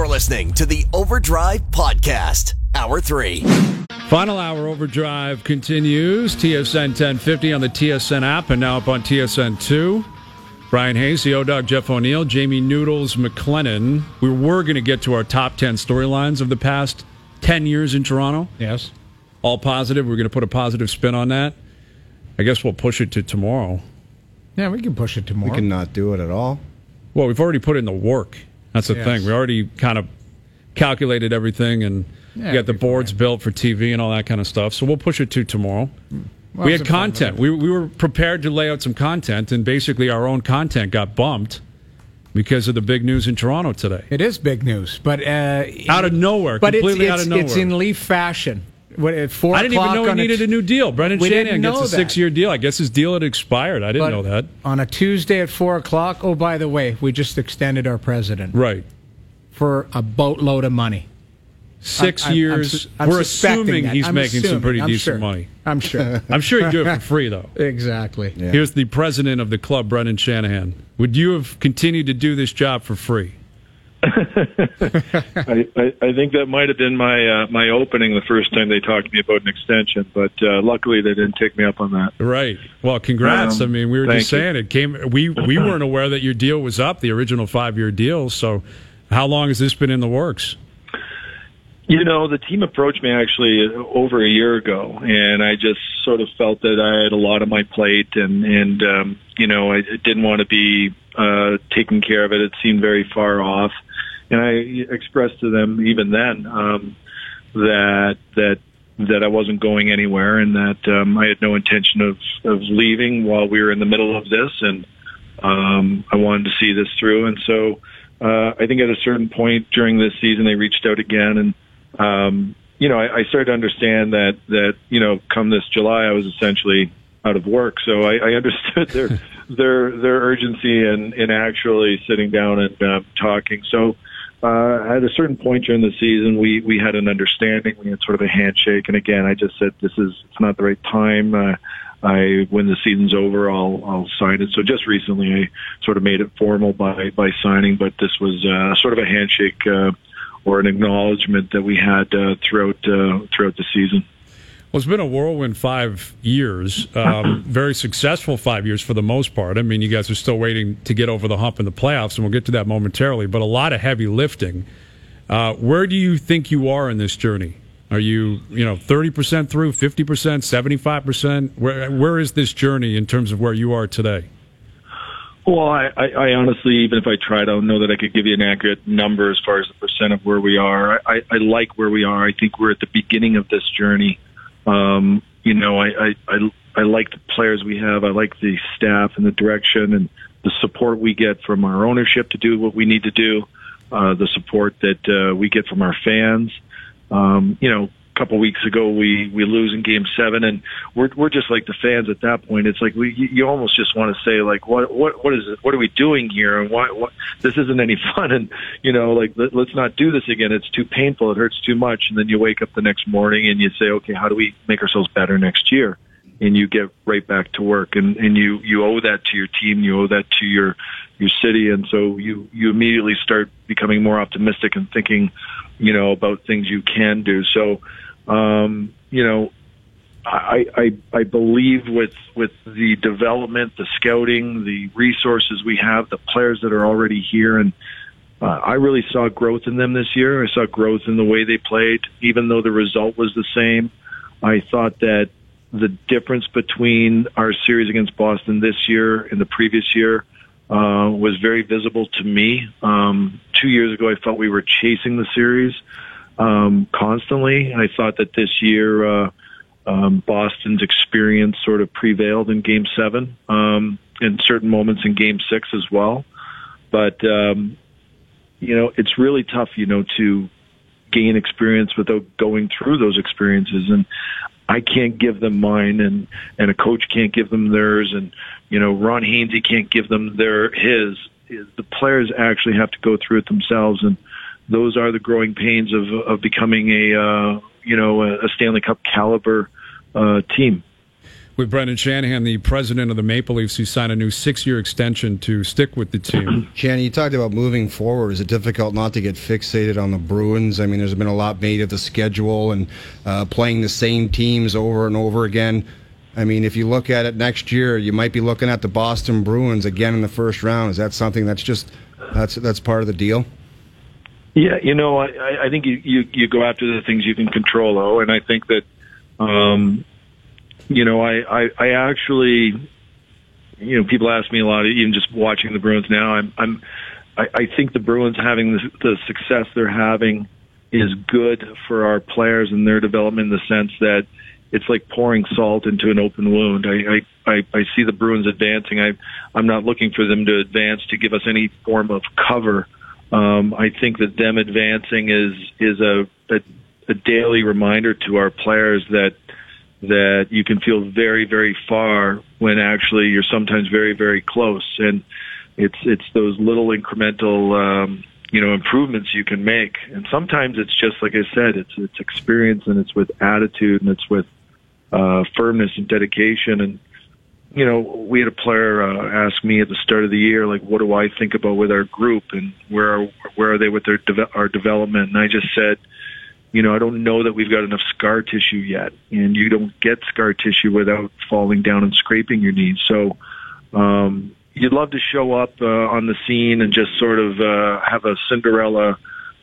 You're listening to the Overdrive Podcast, Hour 3. Final hour Overdrive continues. TSN 1050 on the TSN app and now up on TSN 2. Brian Hayes, the O-Dog, Jeff O'Neill, Jamie Noodles McLennan. We were going to get to our top 10 storylines of the past 10 years in Toronto. Yes. All positive. We're going to put a positive spin on that. I guess we'll push it to tomorrow. Yeah, we can push it tomorrow. We can not do it at all. Well, we've already put in the work. That's the thing. We already kind of calculated everything and got the boards built for TV and all that kind of stuff. So we'll push it to tomorrow. Well, we had content. We were prepared to lay out some content, and basically our own content got bumped because of the big news in Toronto today. It is big news, but out of nowhere, completely out of nowhere. It's in Leaf fashion. At 4 I didn't even know he needed a new deal. Brendan Shanahan gets a 6-year deal. I guess his deal had expired. I didn't know that. On a Tuesday at 4 o'clock, oh, by the way, we just extended our president. Right. For a boatload of money. 6 years. We're assuming he's making some pretty decent money. I'm sure. I'm sure he'd do it for free, though. Exactly. Yeah. Here's the president of the club, Brendan Shanahan. Would you have continued to do this job for free? I think that might have been my opening the first time they talked to me about an extension, but luckily they didn't take me up on that. Right. Well, congrats. I mean, we were just saying it came. We weren't aware that your deal was up, the original 5-year deal. So, how long has this been in the works? You know, the team approached me actually over a year ago, and I just sort of felt that I had a lot on my plate, and you know, I didn't want to be taking care of it. It seemed very far off. And I expressed to them even then that I wasn't going anywhere, and that I had no intention of leaving while we were in the middle of this, and I wanted to see this through. And so I think at a certain point during this season, they reached out again, and you know, I started to understand that you know, come this July, I was essentially out of work. So I understood their urgency in actually sitting down and talking. So. At a certain point during the season, we had an understanding. We had sort of a handshake, and again, I just said, it's not the right time. When the season's over, I'll sign it. So just recently, I sort of made it formal by signing, but this was sort of a handshake or an acknowledgement that we had throughout the season. Well, it's been a whirlwind 5 years, very successful 5 years for the most part. I mean, you guys are still waiting to get over the hump in the playoffs, and we'll get to that momentarily, but a lot of heavy lifting. Where do you think you are in this journey? Are you 30% through, 50%, 75%? Where is this journey in terms of where you are today? Well, I honestly, even if I tried, I don't know that I could give you an accurate number as far as the percent of where we are. I like where we are. I think we're at the beginning of this journey. You know, I like the players we have. I like the staff and the direction and the support we get from our ownership to do what we need to do. The support that we get from our fans. You know, a couple weeks ago we lose in Game 7, and we're just like the fans at that point. It's like you almost just want to say, like, what is it? What are we doing here? And what this isn't any fun. And you know, like, let's not do this again. It's too painful. It hurts too much. And then you wake up the next morning and you say, okay, how do we make ourselves better next year? And you get right back to work. And you owe that to your team. You owe that to your city. And so you immediately start becoming more optimistic and thinking, you know, about things you can do. So, you know, I believe with the development, the scouting, the resources we have, the players that are already here, and I really saw growth in them this year. I saw growth in the way they played, even though the result was the same. I thought that the difference between our series against Boston this year and the previous year was very visible to me. 2 years ago, I felt we were chasing the series constantly. I thought that this year Boston's experience sort of prevailed in Game 7, in certain moments in Game 6 as well. But, you know, it's really tough, you know, to gain experience without going through those experiences. And I can't give them mine, and a coach can't give them theirs, and, you know, Ron Hainsey can't give them his. The players actually have to go through it themselves, and those are the growing pains of becoming a Stanley Cup caliber team. With Brendan Shanahan, the president of the Maple Leafs, who signed a new 6-year extension to stick with the team. Shanny, you talked about moving forward. Is it difficult not to get fixated on the Bruins? I mean, there's been a lot made of the schedule and playing the same teams over and over again. I mean, if you look at it next year, you might be looking at the Boston Bruins again in the first round. Is that something that's just that's part of the deal? Yeah, I think you go after the things you can control, and I think that I actually, people ask me a lot, even just watching the Bruins now. I think the Bruins having the success they're having is good for our players and their development in the sense that it's like pouring salt into an open wound. I see the Bruins advancing. I'm not looking for them to advance to give us any form of cover. I think that them advancing is a daily reminder to our players that you can feel very, very far when actually you're sometimes very, very close. And it's those little incremental, improvements you can make. And sometimes it's just, like I said, it's experience and it's with attitude and it's with, firmness and dedication. And, we had a player, ask me at the start of the year, like, what do I think about with our group and where are they with our development? And I just said, I don't know that we've got enough scar tissue yet, and you don't get scar tissue without falling down and scraping your knees. So you'd love to show up on the scene and just sort of have a Cinderella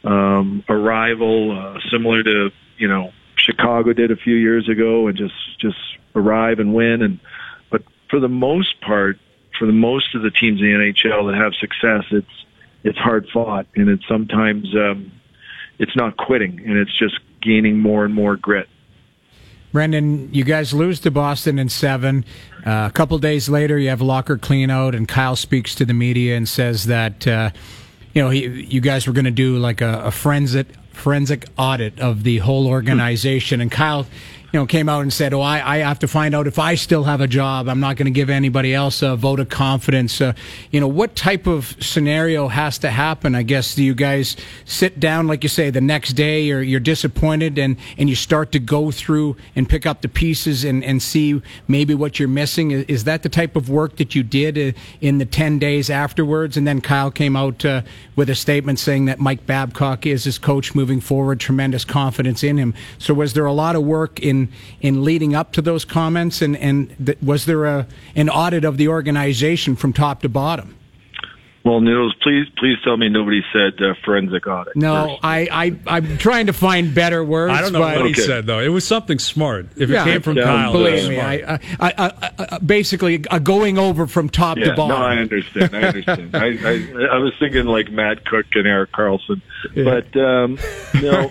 arrival, similar to Chicago did a few years ago, and just arrive and win. But for the most part, for the most of the teams in the NHL that have success, it's hard fought, and it's sometimes it's not quitting, and it's just gaining more and more grit. Brendan, you guys lose to Boston in 7. A couple days later, you have locker cleanout, and Kyle speaks to the media and says that you guys were going to do like a forensic audit of the whole organization. And Kyle, came out and said, I have to find out if I still have a job. I'm not going to give anybody else a vote of confidence. What type of scenario has to happen? I guess, do you guys sit down, like you say, the next day, or you're disappointed and you start to go through and pick up the pieces and see maybe what you're missing? Is that the type of work that you did in the 10 days afterwards? And then Kyle came out with a statement saying that Mike Babcock is his coach moving forward, tremendous confidence in him. So was there a lot of work in leading up to those comments, and was there an audit of the organization from top to bottom? Well, Noodles, please tell me nobody said forensic audit. No, I'm trying to find better words. I don't know what he said, though. It was something smart. If it came from Kyle, believe me, I basically going over from top to bottom. No, I understand. I was thinking like Matt Cook and Erik Karlsson, but no.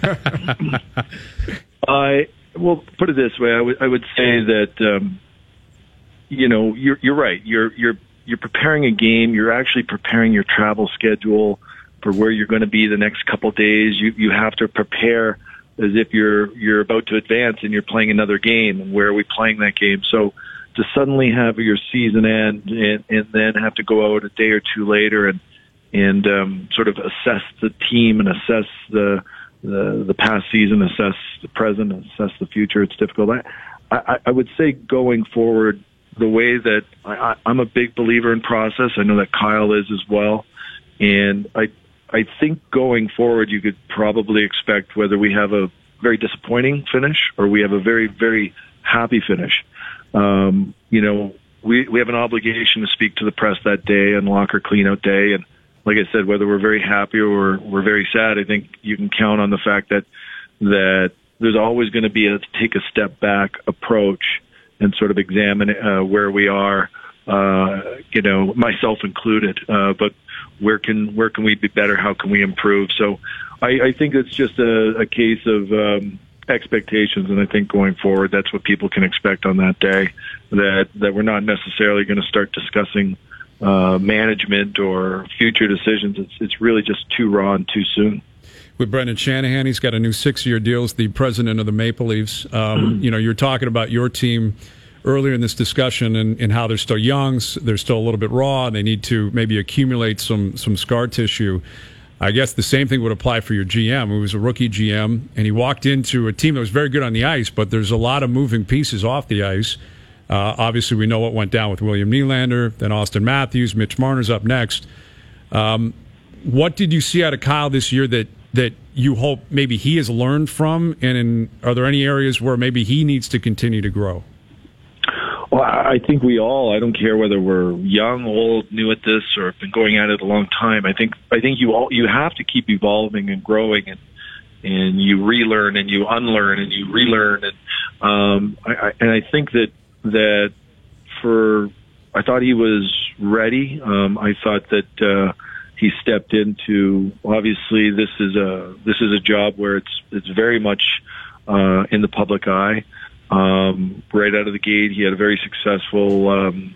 Well, put it this way, I would say that you're right. You're preparing a game. You're actually preparing your travel schedule for where you're going to be the next couple of days. You have to prepare as if you're about to advance and you're playing another game. And where are we playing that game? So to suddenly have your season end and then have to go out a day or two later and sort of assess the team and assess the past season, assess the present, assess the future, it's difficult. I would say going forward, the way that I'm a big believer in process. I know that Kyle is as well. And I think going forward, you could probably expect whether we have a very disappointing finish or we have a very, very happy finish. We have an obligation to speak to the press that day on locker cleanout day. And like I said, whether we're very happy or we're very sad, I think you can count on the fact that there's always going to be a take a step back approach and sort of examine where we are, myself included. But where can we be better? How can we improve? So I think it's just a case of expectations, and I think going forward, that's what people can expect on that day. That we're not necessarily going to start discussing management or future decisions. It's really just too raw and too soon. With Brendan Shanahan, he's got a new 6-year deal as the president of the Maple Leafs. You're talking about your team earlier in this discussion and how they're still young, they're still a little bit raw, and they need to maybe accumulate some scar tissue. I guess the same thing would apply for your GM, who was a rookie GM, and he walked into a team that was very good on the ice, but there's a lot of moving pieces off the ice. Obviously, we know what went down with William Nylander, then Austin Matthews, Mitch Marner's up next. What did you see out of Kyle this year that you hope maybe he has learned from, and are there any areas where maybe he needs to continue to grow? Well, I think we all, I don't care whether we're young, old, new at this, or have been going at it a long time. I think you have to keep evolving and growing, and you relearn and you unlearn and you relearn. And I think that I thought he was ready. I thought that he stepped into, obviously this is a job where it's very much in the public eye. Right out of the gate, he had a very successful,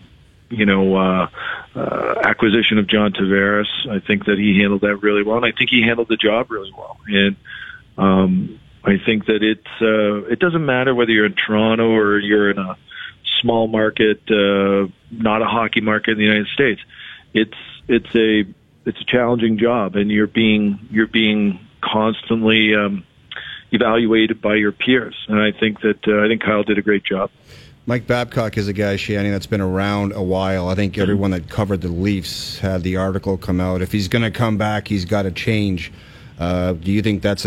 acquisition of John Tavares. I think that he handled that really well, and I think he handled the job really well. And I think that it doesn't matter whether you're in Toronto or you're in a small market, not a hockey market in the United States. It's a challenging job, and you're being constantly evaluated by your peers, and I think Kyle did a great job. Mike Babcock is a guy, Shanny, that's been around a while. I think everyone that covered the Leafs had the article come out. If he's going to come back, he's got to change. Do you think that's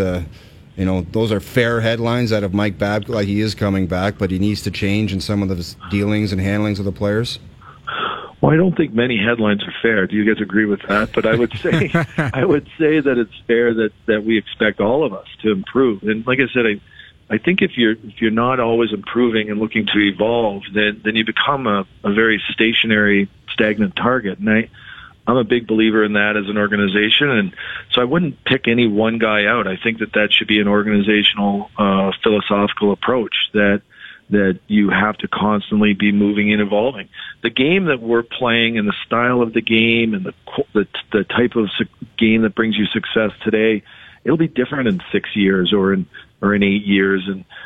those are fair headlines out of Mike Babcock? Like, he is coming back, but he needs to change in some of his dealings and handlings of the players? Well, I don't think many headlines are fair. Do you guys agree with that? But I would say that it's fair that we expect all of us to improve. And like I said, I think if you're not always improving and looking to evolve, then you become a very stationary, stagnant target. And I'm a big believer in that as an organization, and so I wouldn't pick any one guy out. I think that should be an organizational, philosophical approach that you have to constantly be moving and evolving. The game that we're playing and the style of the game and the type of game that brings you success today, it'll be different in 6 years or in 8 years.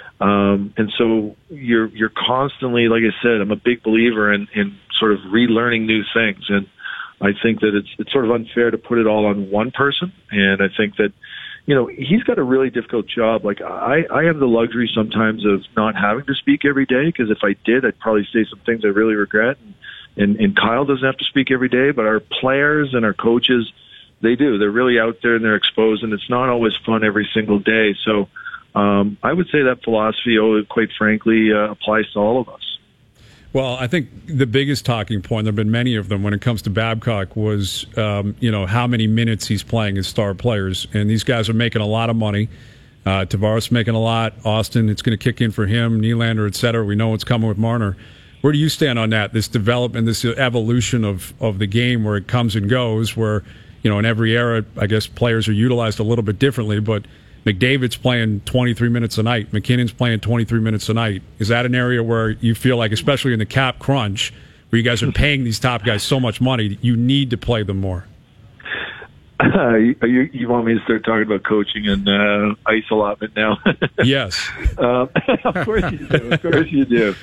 And so you're constantly, like I said, I'm a big believer in sort of relearning new things. And I think that it's sort of unfair to put it all on one person. And I think that, he's got a really difficult job. Like, I have the luxury sometimes of not having to speak every day, because if I did, I'd probably say some things I really regret. And Kyle doesn't have to speak every day, but our players and our coaches, they do. They're really out there and they're exposed, and it's not always fun every single day. So I would say that philosophy, quite frankly, applies to all of us. Well, I think the biggest talking point, there have been many of them when it comes to Babcock, was how many minutes he's playing as star players. And these guys are making a lot of money. Tavares making a lot. Austin, it's going to kick in for him. Nylander, et cetera. We know what's coming with Marner. Where do you stand on that, this development, this evolution of the game, where it comes and goes, where, in every era, I guess players are utilized a little bit differently, but McDavid's playing 23 minutes a night. McKinnon's playing 23 minutes a night. Is that an area where you feel like, especially in the cap crunch, where you guys are paying these top guys so much money, you need to play them more? You want me to start talking about coaching and ice allotment now? Yes. Of course you do. Of course you do.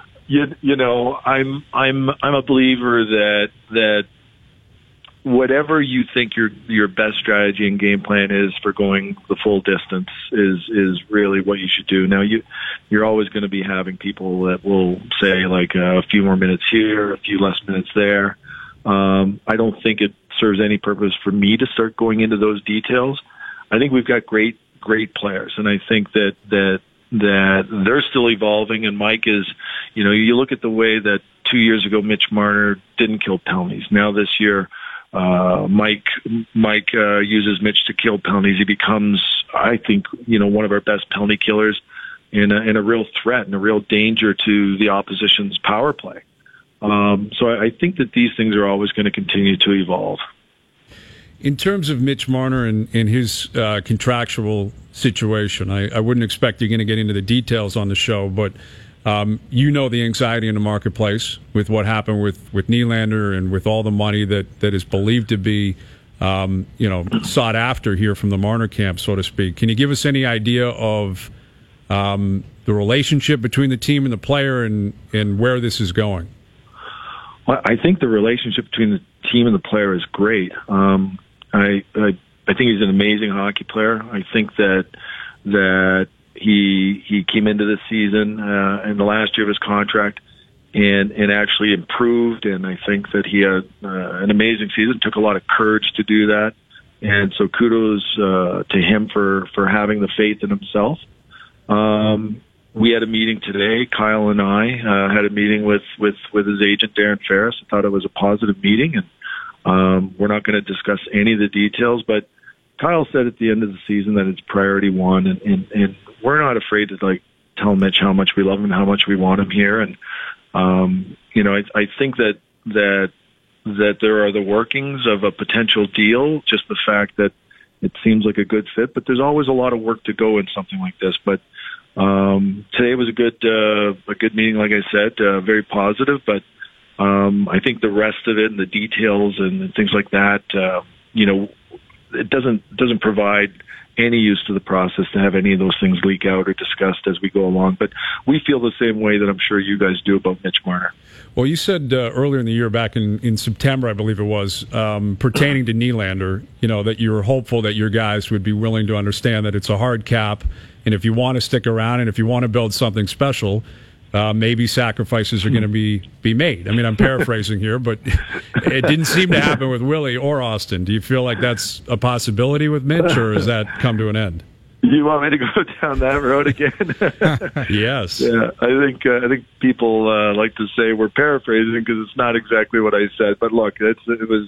I'm a believer that whatever you think your best strategy and game plan is for going the full distance is really what you should do. Now, you're always going to be having people that will say, like, a few more minutes here, a few less minutes there. I don't think it serves any purpose for me to start going into those details. I think we've got great players, and I think that they're still evolving. And Mike is, you look at the way that 2 years ago Mitch Marner didn't kill penalties. Now this year, Mike uses Mitch to kill penalties. He becomes, I think, one of our best penalty killers, and a real threat and a real danger to the opposition's power play. So I think that these things are always going to continue to evolve. In terms of Mitch Marner and his contractual situation, I wouldn't expect you're going to get into the details on the show, but the anxiety in the marketplace with what happened with Nylander and with all the money that is believed to be sought after here from the Marner camp, so to speak. Can you give us any idea of the relationship between the team and the player and where this is going? Well, I think the relationship between the team and the player is great. I think he's an amazing hockey player. I think that he came into this season in the last year of his contract, and actually improved. And I think that he had an amazing season. It took a lot of courage to do that. And so kudos to him for having the faith in himself. We had a meeting today. Kyle and I had a meeting with his agent, Darren Ferris. I thought it was a positive meeting, and we're not going to discuss any of the details, but Kyle said at the end of the season that it's priority one, and we're not afraid to tell Mitch how much we love him and how much we want him here. And I think that there are the workings of a potential deal, just the fact that it seems like a good fit, but there's always a lot of work to go in something like this. But today was a good meeting, like I said, very positive, but I think the rest of it and the details and things like that, it doesn't provide any use to the process to have any of those things leak out or discussed as we go along. But we feel the same way that I'm sure you guys do about Mitch Marner. Well, you said earlier in the year, back in September, I believe it was, pertaining to Nylander, that you were hopeful that your guys would be willing to understand that it's a hard cap, and if you want to stick around and if you want to build something special, maybe sacrifices are going to be made. I mean, I'm paraphrasing here, but it didn't seem to happen with Willie or Austin. Do you feel like that's a possibility with Mitch, or has that come to an end? You want me to go down that road again? Yes. Yeah, I think people like to say we're paraphrasing because it's not exactly what I said. But look, it was.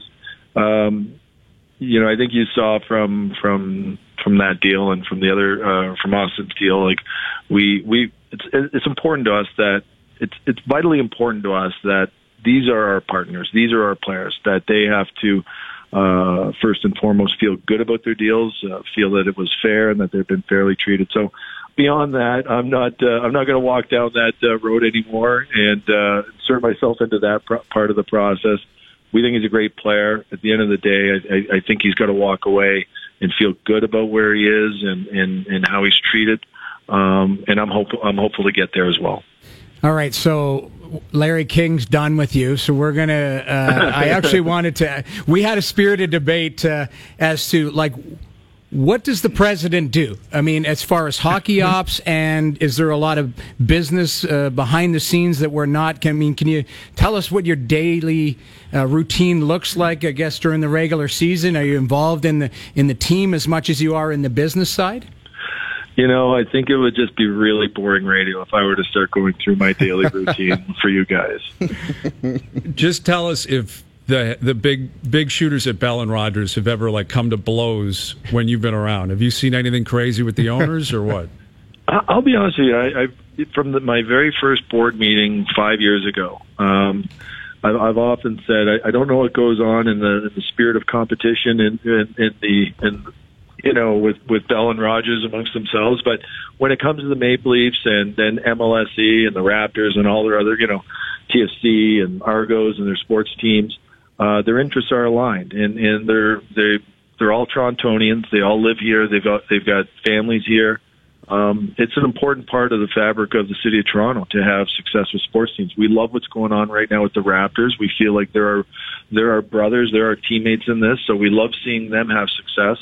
I think you saw from that deal and from the other from Austin's deal, like it's important to us that it's vitally important to us that these are our partners, these are our players, that they have to first and foremost feel good about their deals, feel that it was fair and that they've been fairly treated. So beyond that, I'm not going to walk down that road anymore and insert myself into that part of the process. We think he's a great player. At the end of the day, I think he's got to walk away and feel good about where he is and how he's treated. And I'm hopeful to get there as well. All right, so Larry King's done with you, so we're going to I actually wanted to we had a spirited debate as to what does the president do? I mean, as far as hockey ops, and is there a lot of business behind the scenes that we're not? Can you tell us what your daily routine looks like, I guess, during the regular season? Are you involved in the team as much as you are in the business side? I think it would just be really boring radio if I were to start going through my daily routine for you guys. Just tell us if the big shooters at Bell and Rogers have ever come to blows when you've been around. Have you seen anything crazy with the owners or what? I'll be honest with you. From my very first board meeting 5 years ago, I've often said I don't know what goes on in the spirit of competition with Bell and Rogers amongst themselves. But when it comes to the Maple Leafs and then MLSE and the Raptors and all their other, TFC and Argos and their sports teams, their interests are aligned, and they're all Torontonians. They all live here. They've got families here. It's an important part of the fabric of the city of Toronto to have successful sports teams. We love what's going on right now with the Raptors. We feel like there are brothers, there are teammates in this, so we love seeing them have success.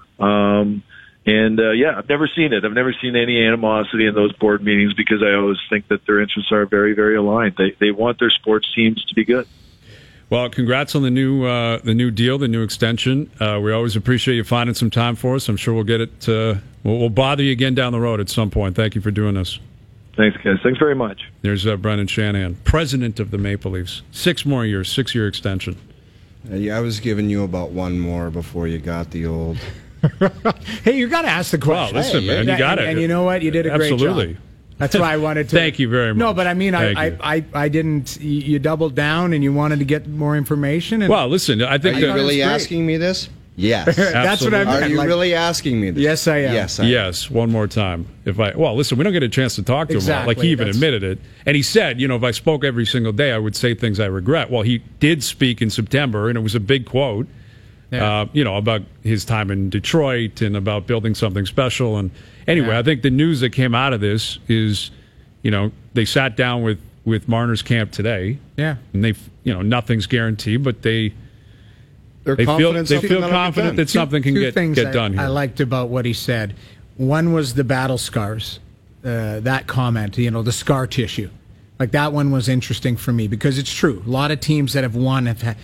I've never seen it. I've never seen any animosity in those board meetings because I always think that their interests are very, very aligned. They want their sports teams to be good. Well, congrats on the new deal, the new extension. We always appreciate you finding some time for us. I'm sure we'll get it. We'll bother you again down the road at some point. Thank you for doing this. Thanks, guys. Thanks very much. There's Brendan Shanahan, president of the Maple Leafs. 6 more years, 6-year extension. I was giving you about one more before you got the old. Hey, you got to ask the question. Well, listen, man, you got it. And you know what? You did a great job. Absolutely. That's why I wanted to. Thank you very much. No, but I mean, I didn't. You doubled down and you wanted to get more information. And well, listen, I think. Are you really asking me this? Yes. That's what I meant. Are you really asking me this? Yes, I am. Yes, I am. Yes, one more time. Listen, we don't get a chance to talk to him. He even admitted it. And he said, if I spoke every single day, I would say things I regret. Well, he did speak in September, and it was a big quote. Yeah. About his time in Detroit and about building something special. And anyway, I think the news that came out of this is, they sat down with Marner's camp today. Yeah. And they, nothing's guaranteed, but they feel confident that something can get done here. I liked about what he said. One was the battle scars, that comment, the scar tissue. Like that one was interesting for me because it's true. A lot of teams that have won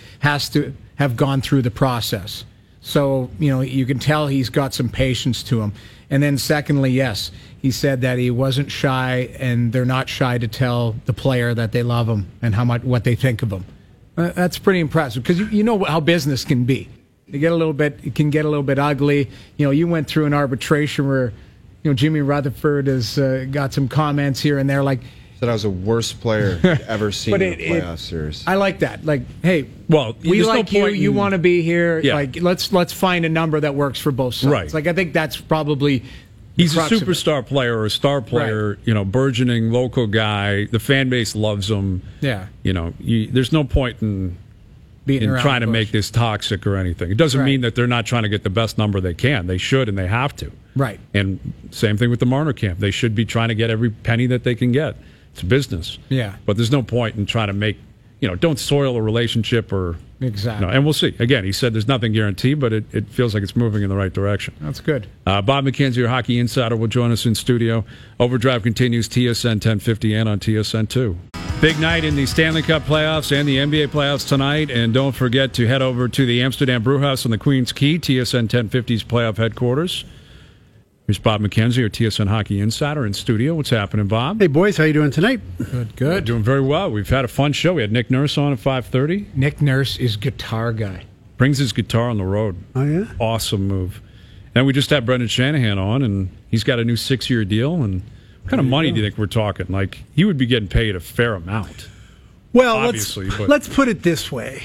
have gone through the process. So, you can tell he's got some patience to him. And then secondly, yes, he said that he wasn't shy, and they're not shy to tell the player that they love him and what they think of him. That's pretty impressive because you know how business can be. It can get a little bit ugly. You went through an arbitration where, Jimmy Rutherford has got some comments here and there, like. Said I was the worst player ever seen in a playoff series. I like that. Like, hey, well, we like you. You want to be here. Yeah. Like, let's find a number that works for both sides. Right. Like, I think that's probably. He's a superstar player or a star player, right. Burgeoning local guy. The fan base loves him. Yeah. There's no point in trying to make this toxic or anything. It doesn't mean that they're not trying to get the best number they can. They should and they have to. Right. And same thing with the Marner camp. They should be trying to get every penny that they can get. It's business. Yeah. But there's no point in trying to make, don't soil a relationship or. Exactly. And we'll see. Again, he said there's nothing guaranteed, but it feels like it's moving in the right direction. That's good. Bob McKenzie, your hockey insider, will join us in studio. Overdrive continues TSN 1050 and on TSN 2. Big night in the Stanley Cup playoffs and the NBA playoffs tonight. And don't forget to head over to the Amsterdam Brewhouse on the Queen's Quay, TSN 1050's playoff headquarters. Here's Bob McKenzie, our TSN hockey insider in studio. What's happening, Bob? Hey, boys. How you doing tonight? Good. We're doing very well. We've had a fun show. We had Nick Nurse on at 5:30. Nick Nurse is guitar guy. Brings his guitar on the road. Oh, yeah? Awesome move. And we just had Brendan Shanahan on, and he's got a new 6-year deal. And what kind of money do you think we're talking? Like, he would be getting paid a fair amount. Well, obviously, let's put it this way.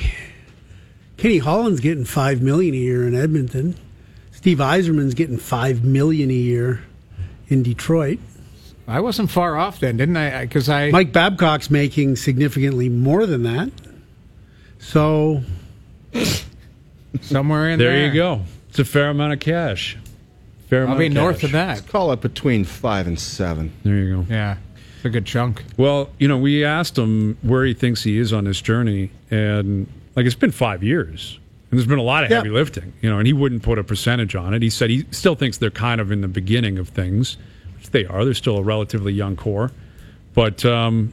Kenny Holland's getting $5 million a year in Edmonton. Steve Yzerman's getting $5 million a year in Detroit. I wasn't far off then, didn't I? Mike Babcock's making significantly more than that. So somewhere in there. There you go. It's a fair amount of cash. I'll be north of that. Let's call it between 5 and 7. There you go. Yeah, it's a good chunk. Well, we asked him where he thinks he is on this journey, and it's been 5 years. And there's been a lot of heavy lifting, and he wouldn't put a percentage on it. He said he still thinks they're kind of in the beginning of things, which they are. They're still a relatively young core. But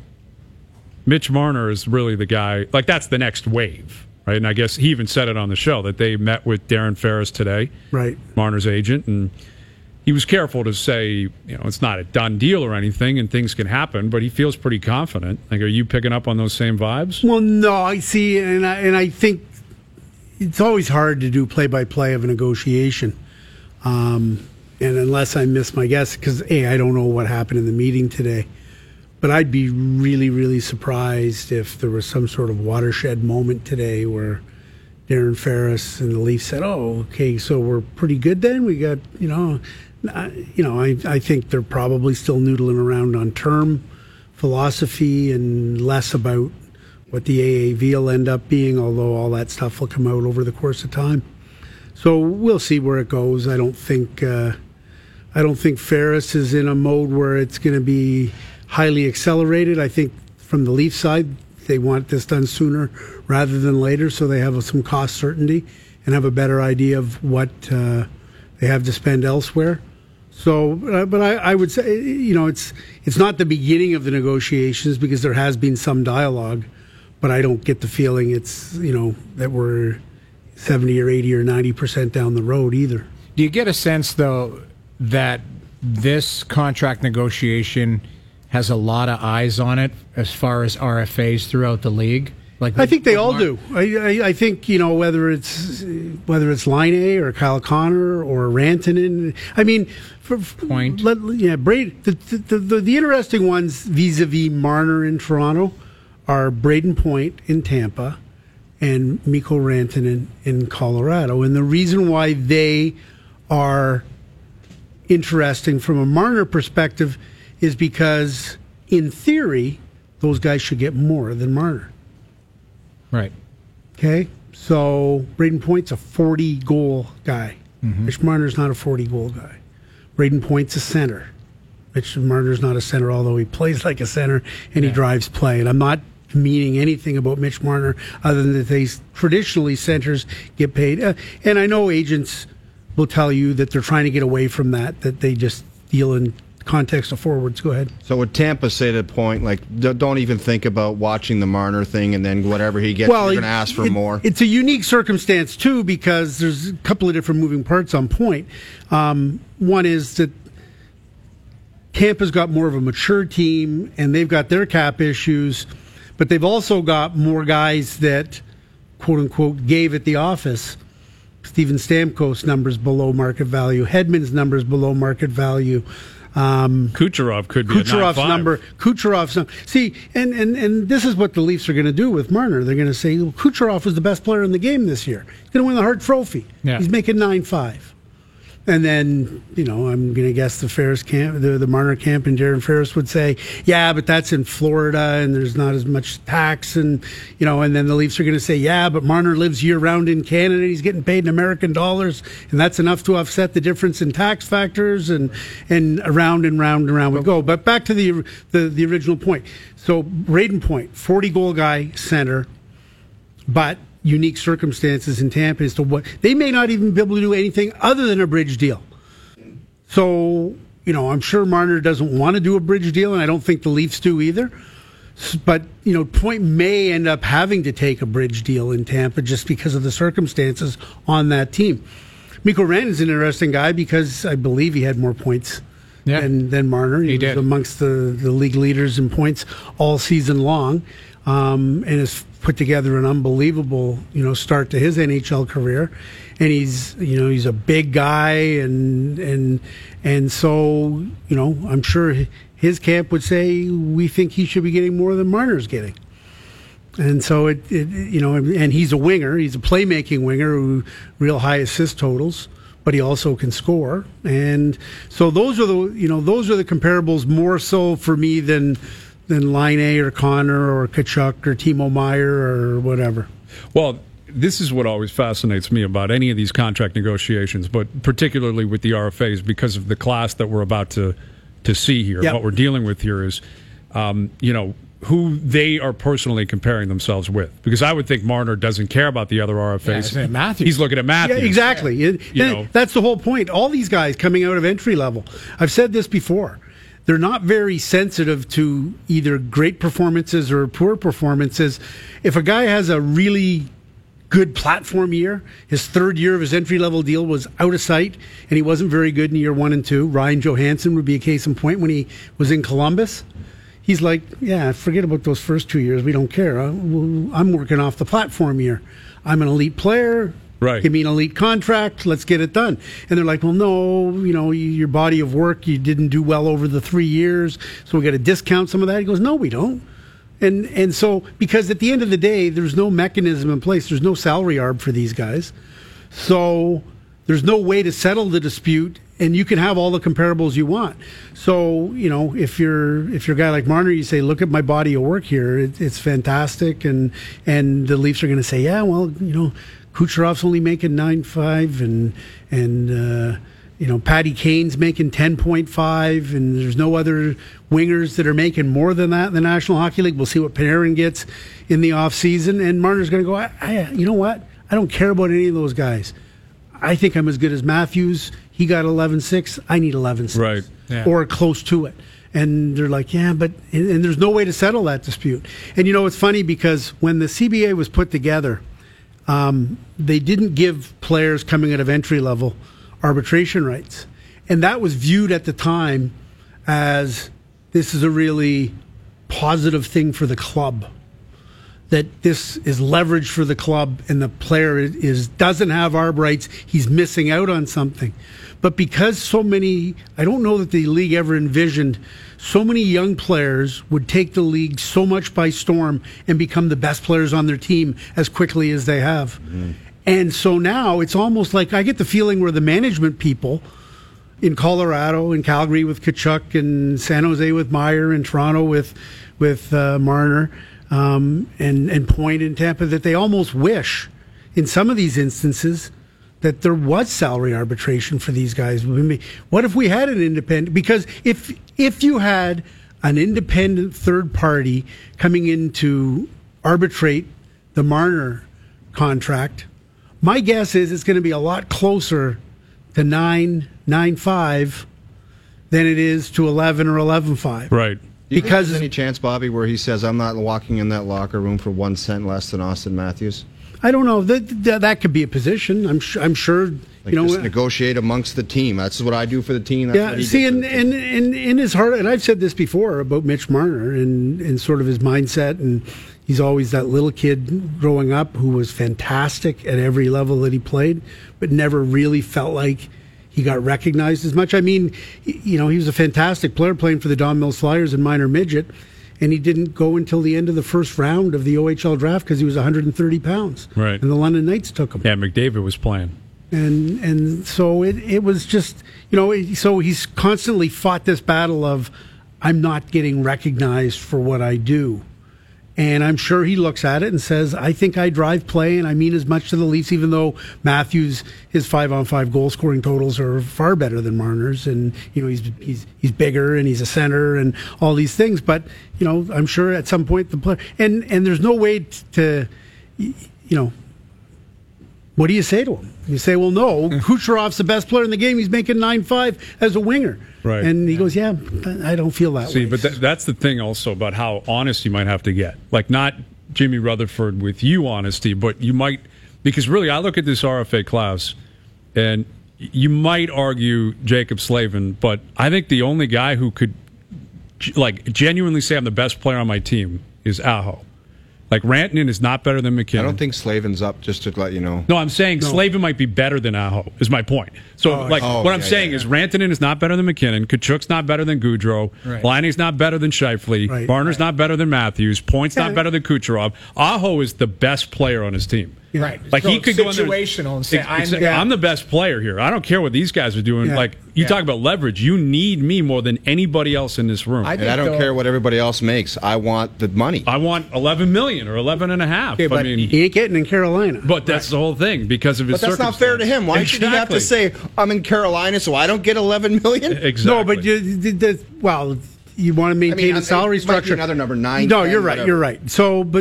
Mitch Marner is really the guy, that's the next wave, right? And I guess he even said it on the show that they met with Darren Ferris today, right? Marner's agent, and he was careful to say, it's not a done deal or anything and things can happen, but he feels pretty confident. Like, are you picking up on those same vibes? Well, no, I see, and I think it's always hard to do play-by-play of a negotiation. And unless I miss my guess, because, I don't know what happened in the meeting today. But I'd be really, really surprised if there was some sort of watershed moment today where Darren Ferris and the Leafs said, "Oh, okay, so we're pretty good then. We got, I think they're probably still noodling around on term philosophy and less about what the AAV will end up being, although all that stuff will come out over the course of time. So we'll see where it goes. I don't think Ferris is in a mode where it's going to be highly accelerated. I think from the Leaf side, they want this done sooner rather than later, so they have some cost certainty and have a better idea of what they have to spend elsewhere. So, but I would say, it's not the beginning of the negotiations because there has been some dialogue, but I don't get the feeling it's, that we're 70 or 80 or 90% down the road either. Do you get a sense, though, that this contract negotiation has a lot of eyes on it as far as RFAs throughout the league? I think they all do. I think whether it's Line A or Kyle Connor or Rantanen. I mean, Point. Braden. The interesting ones vis-a-vis Marner in Toronto are Braden Point in Tampa and Mikko Rantanen in Colorado. And the reason why they are interesting from a Marner perspective is because, in theory, those guys should get more than Marner. Right. Okay? So, Braden Point's a 40-goal guy. Mm-hmm. Mitch Marner's not a 40-goal guy. Braden Point's a center. Mitch Marner's not a center, although he plays like a center and he drives play. And I'm not meaning anything about Mitch Marner other than that traditionally centers get paid. And I know agents will tell you that they're trying to get away from that they just deal in context of forwards. Go ahead. So would Tampa say to the point, like, don't even think about watching the Marner thing, and then whatever he gets, you're going to ask for more? It's a unique circumstance, too, because there's a couple of different moving parts on point. One is that Tampa's got more of a mature team, and they've got their cap issues, but they've also got more guys that, quote-unquote, gave at the office. Steven Stamkos' numbers below market value. Hedman's numbers below market value. Kucherov could be Kucherov's number. See, and this is what the Leafs are going to do with Marner. They're going to say, well, Kucherov was the best player in the game this year. He's going to win the Hart Trophy. Yeah. He's making 9.5. And then, I'm going to guess the Ferris camp, the Marner camp, and Darren Ferris would say, yeah, but that's in Florida and there's not as much tax. And, and then the Leafs are going to say, yeah, but Marner lives year round in Canada. He's getting paid in American dollars. And that's enough to offset the difference in tax factors and around and round and round we go. But back to the original point. So Braden Point, 40-goal guy, center, but unique circumstances in Tampa as to what they may not even be able to do anything other than a bridge deal. So, I'm sure Marner doesn't want to do a bridge deal, and I don't think the Leafs do either. But, Point may end up having to take a bridge deal in Tampa just because of the circumstances on that team. Mikko Rantanen's an interesting guy because I believe he had more points than Marner. He was amongst the league leaders in points all season long, and has put together an unbelievable, start to his NHL career. And he's a big guy, and so, I'm sure his camp would say we think he should be getting more than Marner's getting. And so and he's a winger. He's a playmaking winger who real high assist totals, but he also can score. And so those are the comparables more so for me than Laine or Connor or Tkachuk or Timo Meier or whatever. Well, this is what always fascinates me about any of these contract negotiations, but particularly with the RFAs, because of the class that we're about to see here. Yep. What we're dealing with here is, who they are personally comparing themselves with. Because I would think Marner doesn't care about the other RFAs. Yeah, Matthews. He's looking at Matthews. Yeah, exactly. That's the whole point. All these guys coming out of entry level. I've said this before. They're not very sensitive to either great performances or poor performances. If a guy has a really good platform year, his third year of his entry-level deal was out of sight, and he wasn't very good in year 1 and 2. Ryan Johansson would be a case in point when he was in Columbus. He's like, yeah, forget about those first 2 years. We don't care. I'm working off the platform year. I'm an elite player. Right. Give me an elite contract. Let's get it done. And they're like, well, no, your body of work, you didn't do well over the 3 years, so we got to discount some of that. He goes, no, we don't. And so, because at the end of the day, there's no mechanism in place. There's no salary arb for these guys. So there's no way to settle the dispute, and you can have all the comparables you want. So, if you're a guy like Marner, you say, look at my body of work here. It's fantastic. And the Leafs are going to say, yeah, well, Kucherov's only making 9.5 and Patty Kane's making 10.5, and there's no other wingers that are making more than that in the National Hockey League. We'll see what Panarin gets in the offseason, and Marner's going to go, you know what? I don't care about any of those guys. I think I'm as good as Matthews. He got 11.6. I need 11.6. Right. Yeah. Or close to it. And they're like, yeah, but and there's no way to settle that dispute. And it's funny because when the CBA was put together, they didn't give players coming out of entry level arbitration rights. And that was viewed at the time as this is a really positive thing for the club. That this is leverage for the club and the player doesn't have arb rights, he's missing out on something. But because so many, I don't know that the league ever envisioned so many young players would take the league so much by storm and become the best players on their team as quickly as they have. Mm. And so now it's almost like I get the feeling where the management people in Colorado, in Calgary with Tkachuk, and San Jose with Meier, and Toronto with Marner, and Point in Tampa, that they almost wish in some of these instances that there was salary arbitration for these guys. What if we had an independent? Because if you had an independent third party coming in to arbitrate the Marner contract, my guess is it's going to be a lot closer to 9.5 than it is to 11 or 11.5. Right. Because there's any chance, Bobby, where he says, I'm not walking in that locker room for 1 cent less than Austin Matthews? I don't know. That could be a position. I'm sure. Like, just negotiate amongst the team. That's what I do for the team. That's what he see, did and in his heart, and I've said this before about Mitch Marner and sort of his mindset, and he's always that little kid growing up who was fantastic at every level that he played, but never really felt like he got recognized as much. I mean, he was a fantastic player playing for the Don Mills Flyers in minor midget, and he didn't go until the end of the first round of the OHL draft because he was 130 pounds. Right. And the London Knights took him. Yeah, McDavid was playing. And so it was just, so he's constantly fought this battle of, I'm not getting recognized for what I do. And I'm sure he looks at it and says, I think I drive play, and I mean as much to the Leafs, even though Matthews, his 5-on-5 goal scoring totals are far better than Marner's, and he's bigger and he's a center and all these things. But I'm sure at some point the player and there's no way to what do you say to him? You say, well, no, Kucherov's the best player in the game. He's making 9.5 as a winger. Right. And he goes, yeah, I don't feel that way. See, but that's the thing also about how honest you might have to get. Like, not Jimmy Rutherford with you honesty, but you might, because really I look at this RFA class and you might argue Jacob Slavin, but I think the only guy who could genuinely say I'm the best player on my team is Aho. Like, Rantanen is not better than McKinnon. I don't think Slavin's up, just to let you know. No, I'm saying Slavin might be better than Aho, is my point. So, what I'm saying is Rantanen is not better than McKinnon. Kachuk's not better than Goudreau. Right. Liney's not better than Scheifele. Right. Barner's not better than Matthews. Point's not better than Kucherov. Aho is the best player on his team. Right. Like, so he could go in there. Situational and say, I'm the best player here. I don't care what these guys are doing. Yeah. Like, you talk about leverage. You need me more than anybody else in this room. And I don't care what everybody else makes. I want the money. I want $11 million or 11 and a half. Okay, but he ain't getting in Carolina. But that's the whole thing because of his But that's not fair to him. Why should he have to say, I'm in Carolina, so I don't get $11 million? Exactly. No, but you want to maintain a salary structure. Another number 9. No, 10, you're right. whatever. You're right. So, but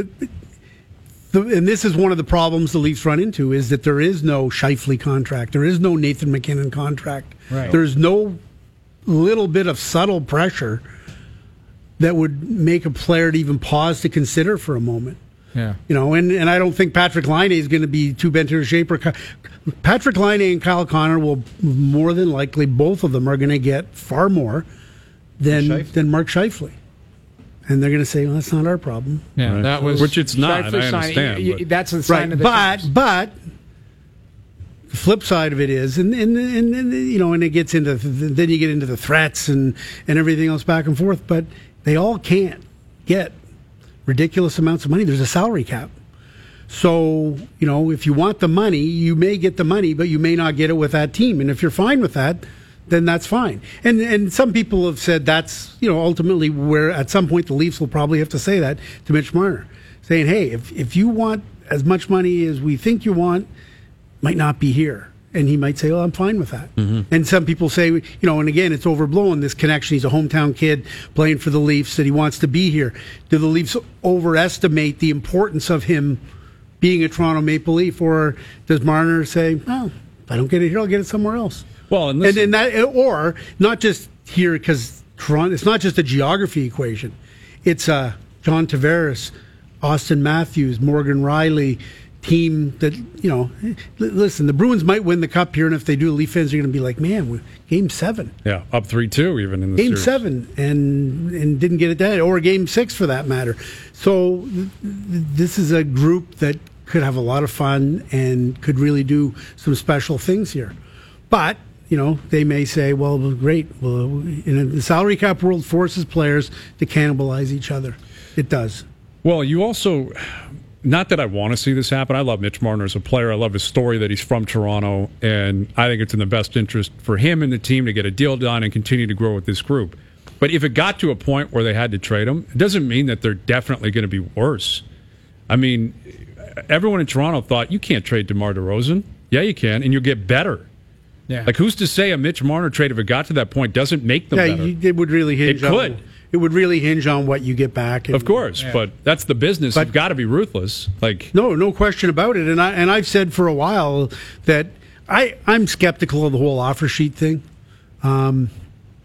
and this is one of the problems the Leafs run into is that there is no Scheifele contract. There is no Nathan McKinnon contract. Right. There's no little bit of subtle pressure that would make a player to even pause to consider for a moment. Yeah. And I don't think Patrick Laine is going to be too bent to shape. Patrick Laine and Kyle Connor will more than likely, both of them are going to get far more than Mark Scheifele. And they're going to say, well, that's not our problem. Yeah, Right. That was which it's not. Scheifele I understand. but- That's the sign Right, of the but the flip side of it is, and it gets into then you get into the threats and everything else back and forth. But they all can't get ridiculous amounts of money. There's a salary cap. So, if you want the money, you may get the money, but you may not get it with that team. And if you're fine with that, then that's fine. And some people have said that's, ultimately where at some point the Leafs will probably have to say that to Mitch Marner, saying, hey, if you want as much money as we think you want, might not be here. And he might say, well, I'm fine with that. Mm-hmm. And some people say, and again, it's overblown, this connection. He's a hometown kid playing for the Leafs, that he wants to be here. Do the Leafs overestimate the importance of him being a Toronto Maple Leaf? Or does Marner say, well, if I don't get it here, I'll get it somewhere else? Well, and that, or not just here, because Toronto, it's not just a geography equation. It's John Tavares, Austin Matthews, Morgan Riley team that, listen, the Bruins might win the cup here, and if they do, Leaf fans are going to be like, man, Game 7. Yeah, up 3-2 even in the Game series. 7, and didn't get it done, or Game 6 for that matter. So this is a group that could have a lot of fun and could really do some special things here. But they may say, well, great. Well, the salary cap world forces players to cannibalize each other. It does. Well, you also, not that I want to see this happen. I love Mitch Marner as a player. I love his story that he's from Toronto, and I think it's in the best interest for him and the team to get a deal done and continue to grow with this group. But if it got to a point where they had to trade him, it doesn't mean that they're definitely going to be worse. I mean, everyone in Toronto thought, you can't trade DeMar DeRozan. Yeah, you can, and you'll get better. Yeah. Like, who's to say a Mitch Marner trade, if it got to that point, doesn't make them better? It would really hinge. It would really hinge on what you get back. Of course, but that's the business. You've got to be ruthless. Like, no question about it. And I've said for a while that I'm skeptical of the whole offer sheet thing.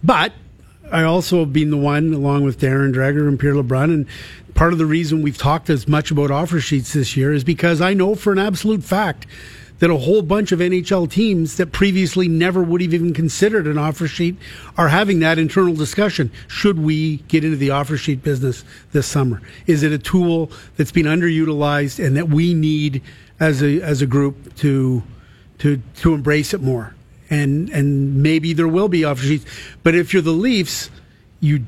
But I also have been the one, along with Darren Dreger and Pierre LeBrun, and part of the reason we've talked as much about offer sheets this year is because I know for an absolute fact that a whole bunch of NHL teams that previously never would have even considered an offer sheet are having that internal discussion. Should we get into the offer sheet business this summer? Is it a tool that's been underutilized and that we need as a group to embrace it more? And maybe there will be offer sheets. But if you're the Leafs, you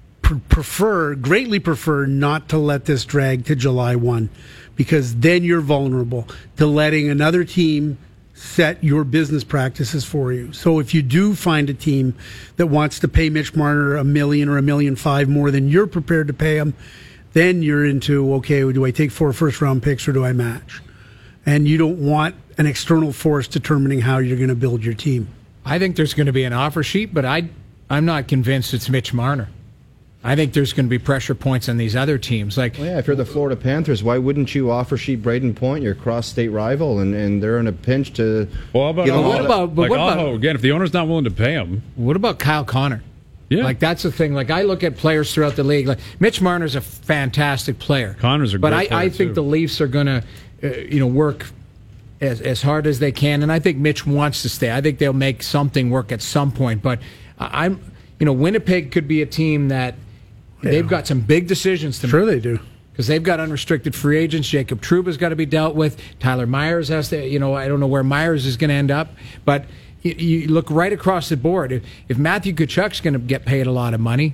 greatly prefer not to let this drag to July 1, because then you're vulnerable to letting another team set your business practices for you. So if you do find a team that wants to pay Mitch Marner $1 million or $1.5 million more than you're prepared to pay him, then you're into, okay, do I take 4 first-round picks or do I match? And you don't want an external force determining how you're going to build your team. I think there's going to be an offer sheet, but I'm not convinced it's Mitch Marner. I think there's going to be pressure points on these other teams. Like, well, yeah, if you're the Florida Panthers, why wouldn't you offer sheet Braden Point, your cross-state rival, and they're in a pinch to... Well, what about again, if the owner's not willing to pay him? What about Kyle Connor? Yeah. Like, that's the thing. Like, I look at players throughout the league. Like, Mitch Marner's a fantastic player. Connor's a great player, But I think the Leafs are going to, work as hard as they can, and I think Mitch wants to stay. I think they'll make something work at some point. But Winnipeg could be a team that they've got some big decisions to make. Sure they do. Because they've got unrestricted free agents. Jacob Trouba's got to be dealt with. Tyler Myers has to, I don't know where Myers is going to end up. But you look right across the board. If Matthew Tkachuk's going to get paid a lot of money,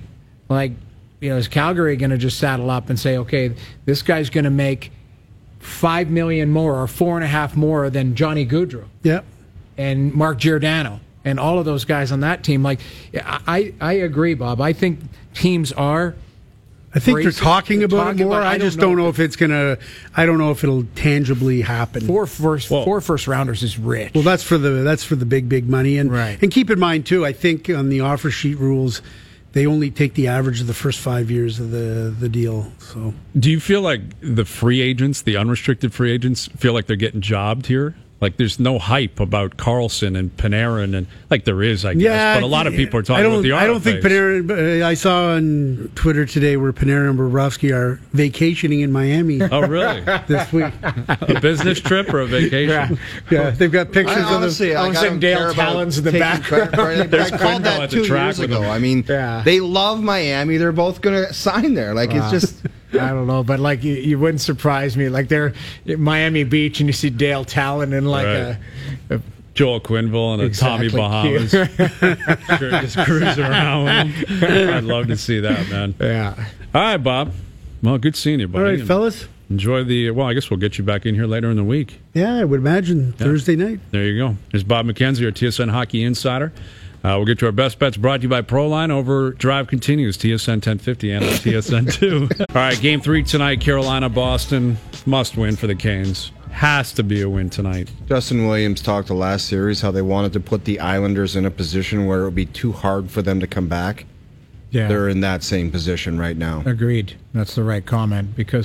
is Calgary going to just saddle up and say, okay, this guy's going to make $5 million more or $4.5 million more than Johnny Gaudreau? Yep. And Mark Giordano and all of those guys on that team. Like, I agree, Bob. I think teams are. I think they're talking about it more. I just don't know if it's gonna. I don't know if it'll tangibly happen. Four first rounders is rich. Well, that's for the big money, and right. And keep in mind too. I think on the offer sheet rules, they only take the average of the first 5 years of the deal. So, do you feel like the free agents, the unrestricted free agents, feel like they're getting jobbed here? Like, there's no hype about Carlson and Panarin, and like there is, I guess. Yeah, but a lot of people are talking about the RFAs. I don't think Panarin. I saw on Twitter today where Panarin and Bobrovsky are vacationing in Miami. Oh, really? This week, a business trip or a vacation? Yeah. They've got pictures of them. Dale Talon's in the background. I called that 2 years ago. I mean, they love Miami. They're both going to sign there. Like, it's just. I don't know, but like you wouldn't surprise me. Like, they're at Miami Beach and you see Dale Talon in like a Joel Quenneville and a Tommy Bahamas. Sure, just cruising around with him. I'd love to see that, man. Yeah. All right, Bob. Well, good seeing you, buddy. All right, fellas. Enjoy I guess we'll get you back in here later in the week. Yeah, I would imagine Thursday night. There you go. There's Bob McKenzie, our TSN Hockey Insider. We'll get to our best bets brought to you by Proline. Overdrive continues, TSN 1050 and on TSN 2. All right, Game 3 tonight, Carolina-Boston. Must win for the Canes. Has to be a win tonight. Justin Williams talked the last series how they wanted to put the Islanders in a position where it would be too hard for them to come back. Yeah. They're in that same position right now. Agreed. That's the right comment because,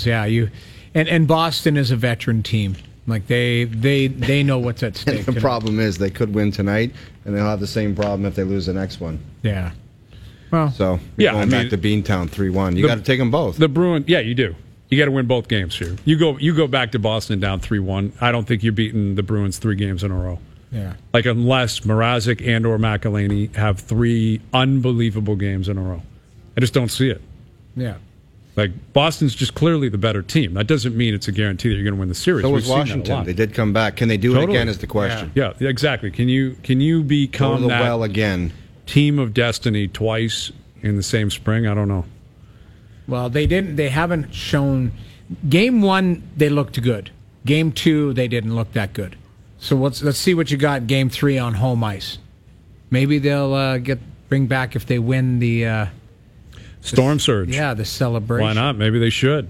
and Boston is a veteran team. Like, they know what's at stake. The problem is they could win tonight, and they'll have the same problem if they lose the next one. Yeah. Well. So, going back to Beantown 3-1. You got to take them both. The Bruins, you do. You got to win both games here. You go back to Boston down 3-1. I don't think you're beating the Bruins 3 games in a row. Yeah. Like, unless Mrazek and or McElhinney have 3 unbelievable games in a row. I just don't see it. Yeah. Like, Boston's just clearly the better team. That doesn't mean it's a guarantee that you're going to win the series. So was Washington. They did come back. Can they do it again is the question. Yeah, exactly. Can you become that again team of destiny twice in the same spring? I don't know. Well, they haven't shown. Game 1, they looked good. Game 2, they didn't look that good. So let's see what you got Game 3 on home ice. Maybe they'll bring back if they win the Storm Surge. Yeah, the celebration. Why not? Maybe they should.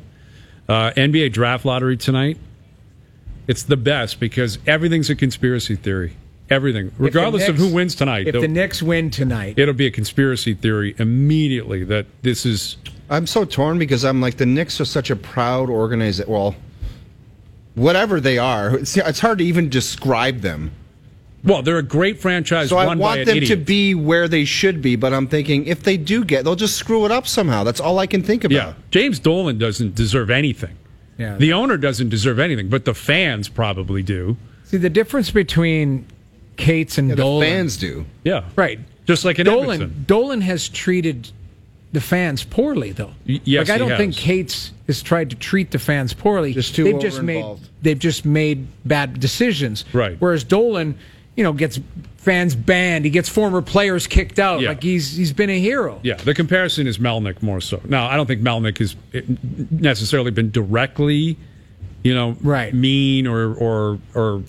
NBA draft lottery tonight. It's the best because everything's a conspiracy theory. Everything. Regardless of who wins tonight. If the Knicks win tonight. It'll be a conspiracy theory immediately that this is... I'm so torn because I'm like, the Knicks are such a proud organization. Well, whatever they are, it's hard to even describe them. Well, they're a great franchise So I run by want an them idiot. to be where they should be, but I'm thinking if they do they'll just screw it up somehow. That's all I can think about. Yeah, James Dolan doesn't deserve anything. Yeah. The owner doesn't deserve anything, but the fans probably do. See, the difference between Cates and The Dolan. fans do. Yeah. Right. Just like in Edmonton. Dolan has treated the fans poorly, though. Yes, like, I he don't think has. Cates has tried to treat the fans poorly. Just too over-involved. They've just made bad decisions. Right. Whereas Dolan, gets fans banned. He gets former players kicked out. Yeah. Like he's been a hero. Yeah, the comparison is Melnick more so. Now, I don't think Melnick has necessarily been directly, Right. mean or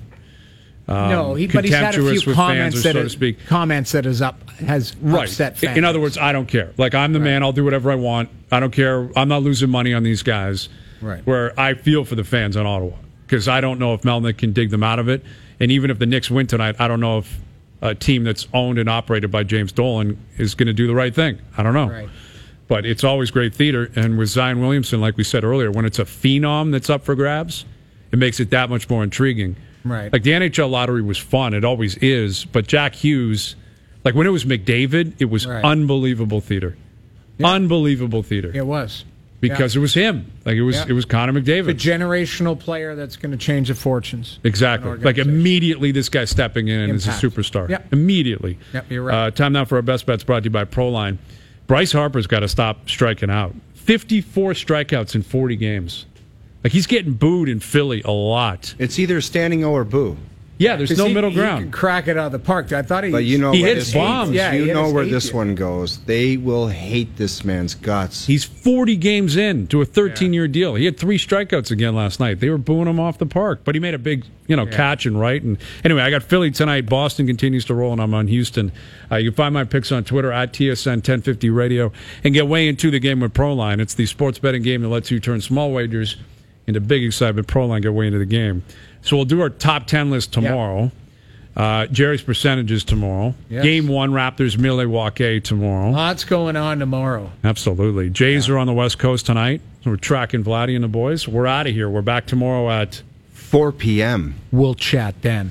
No, but he's had a contemptuous few with comments fans, that so to speak. comments that has upset fans. In other words, I don't care. Like, I'm the man. I'll do whatever I want. I don't care. I'm not losing money on these guys. Right. Where I feel for the fans in Ottawa because I don't know if Melnick can dig them out of it. And even if the Knicks win tonight, I don't know if a team that's owned and operated by James Dolan is going to do the right thing. I don't know. Right. But it's always great theater. And with Zion Williamson, like we said earlier, when it's a phenom that's up for grabs, it makes it that much more intriguing. Right. Like the NHL lottery was fun. It always is. But Jack Hughes, like when it was McDavid, it was Right. unbelievable theater. Yeah. Unbelievable theater. It was. Because it was him. Like it was Yeah. it was Connor McDavid. The generational player that's going to change the fortunes. Exactly. of an Like organization. immediately this guy's stepping in and is a Impact. superstar. Yep. Immediately. Yep, you're right. Time now for our best bets brought to you by Proline. Bryce Harper's got to stop striking out. 54 strikeouts in 40 games. Like he's getting booed in Philly a lot. It's either standing O or boo. Yeah, there's 'Cause no he middle can ground. crack it out of the park. I thought But where He where hits this bombs. Yeah, he you hit know his where eighth this yet. one goes. They will hate this man's guts. He's 40 games in to a 13-year deal. He had 3 strikeouts again last night. They were booing him off the park, but he made a big, catch and right. And anyway, I got Philly tonight. Boston continues to roll, and I'm on Houston. You can find my picks on Twitter at TSN 1050 Radio and get way into the game with Proline. It's the sports betting game that lets you turn small wagers into big excitement. Proline, get way into the game. So we'll do our top 10 list tomorrow. Jerry's percentages tomorrow. Yes. Game 1, Raptors, Milwaukee tomorrow. Lots going on tomorrow. Absolutely. Jays are on the West Coast tonight. So we're tracking Vladdy and the boys. We're out of here. We're back tomorrow at 4 p.m. We'll chat then.